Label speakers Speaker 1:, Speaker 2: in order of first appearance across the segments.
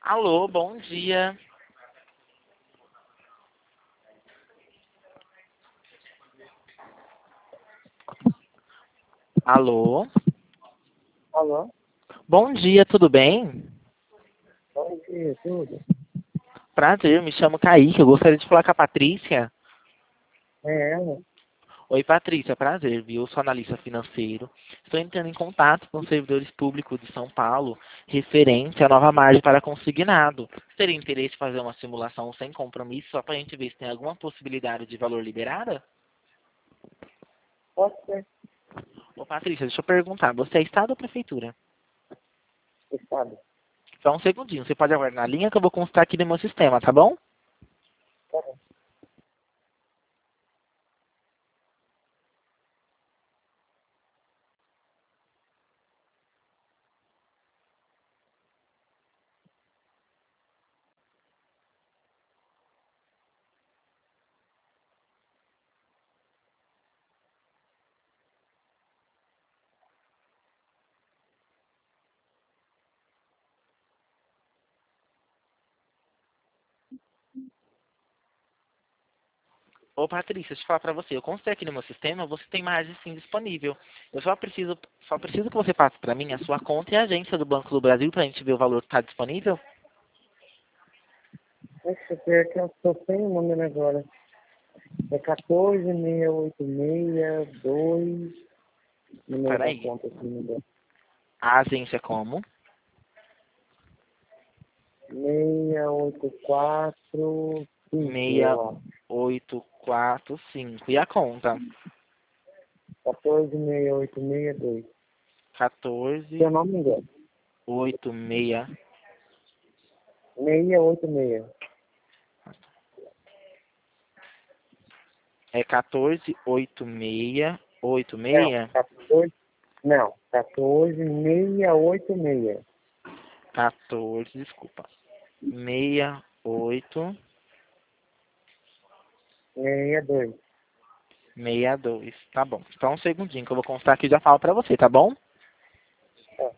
Speaker 1: Alô, bom dia. Alô,
Speaker 2: Alô?
Speaker 1: bom dia, tudo bem?
Speaker 2: Bom dia, tudo?
Speaker 1: Prazer, me chamo Kaique, eu gostaria de falar com a Patrícia.
Speaker 2: É ela?
Speaker 1: Oi, Patrícia, prazer, viu? Eu sou analista financeiro. Estou entrando em contato com os servidores públicos de São Paulo referente à nova margem para consignado. Teria interesse em fazer uma simulação sem compromisso só para a gente ver se tem alguma possibilidade de valor liberada?
Speaker 2: Pode ser.
Speaker 1: Ô, Patrícia, deixa eu perguntar, você é Estado ou Prefeitura?
Speaker 2: Estado.
Speaker 1: Só um segundinho, você pode aguardar na linha que eu vou constar aqui no meu sistema, tá bom?
Speaker 2: Tá bom.
Speaker 1: Ô, Patrícia, deixa eu falar pra você. Eu constatei aqui no meu sistema, você tem margem sim disponível. Eu só preciso que você passe pra mim a sua conta e a agência do Banco do Brasil pra gente ver o valor que tá disponível.
Speaker 2: Deixa eu ver aqui, eu estou sem o número agora. É 14686 número da
Speaker 1: Peraí.
Speaker 2: conta aqui, me deu.
Speaker 1: A agência é como?
Speaker 2: 6845,
Speaker 1: Seis
Speaker 2: eu acho.
Speaker 1: oito quatro cinco. E a conta?
Speaker 2: 1468662. Se eu
Speaker 1: 14
Speaker 2: não me engano.
Speaker 1: 86.
Speaker 2: 686.
Speaker 1: É 1486.
Speaker 2: Não,
Speaker 1: 86?
Speaker 2: 14. Não, 14686.
Speaker 1: 14, desculpa. 68.
Speaker 2: 62.
Speaker 1: 62. Tá bom. Só um segundinho que eu vou constar aqui e já falo pra você, tá bom?
Speaker 2: Tá.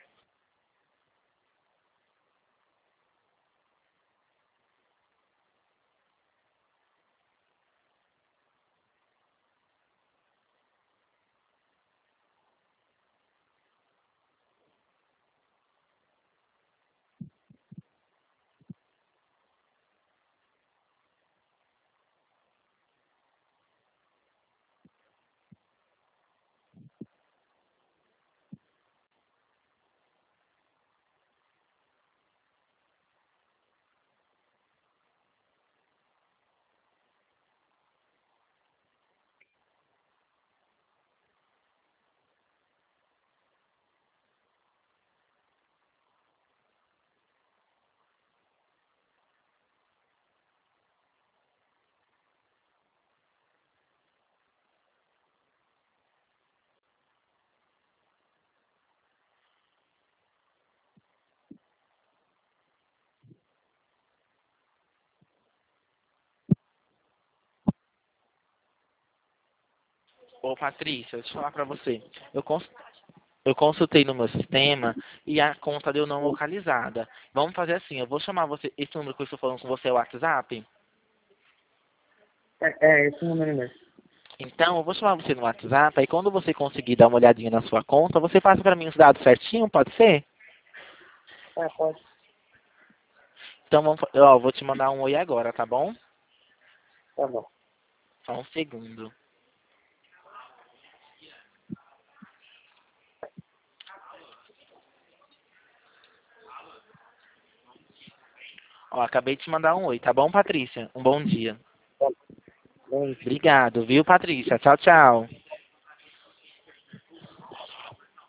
Speaker 1: Ô, Patrícia, deixa eu falar pra você. Eu consultei no meu sistema e a conta deu não localizada. Vamos fazer assim, eu vou chamar você, esse número que eu estou falando com você é o WhatsApp?
Speaker 2: É esse número mesmo.
Speaker 1: Então, eu vou chamar você no WhatsApp, aí quando você conseguir dar uma olhadinha na sua conta, você passa pra mim os dados certinho, pode ser?
Speaker 2: Ah, pode.
Speaker 1: Então, ó, vou te mandar um oi agora, tá bom?
Speaker 2: Tá bom.
Speaker 1: Só um segundo. Ó, acabei de te mandar um oi, tá bom, Patrícia? Um bom dia.
Speaker 2: Tá bom.
Speaker 1: Obrigado, viu, Patrícia? Tchau, tchau.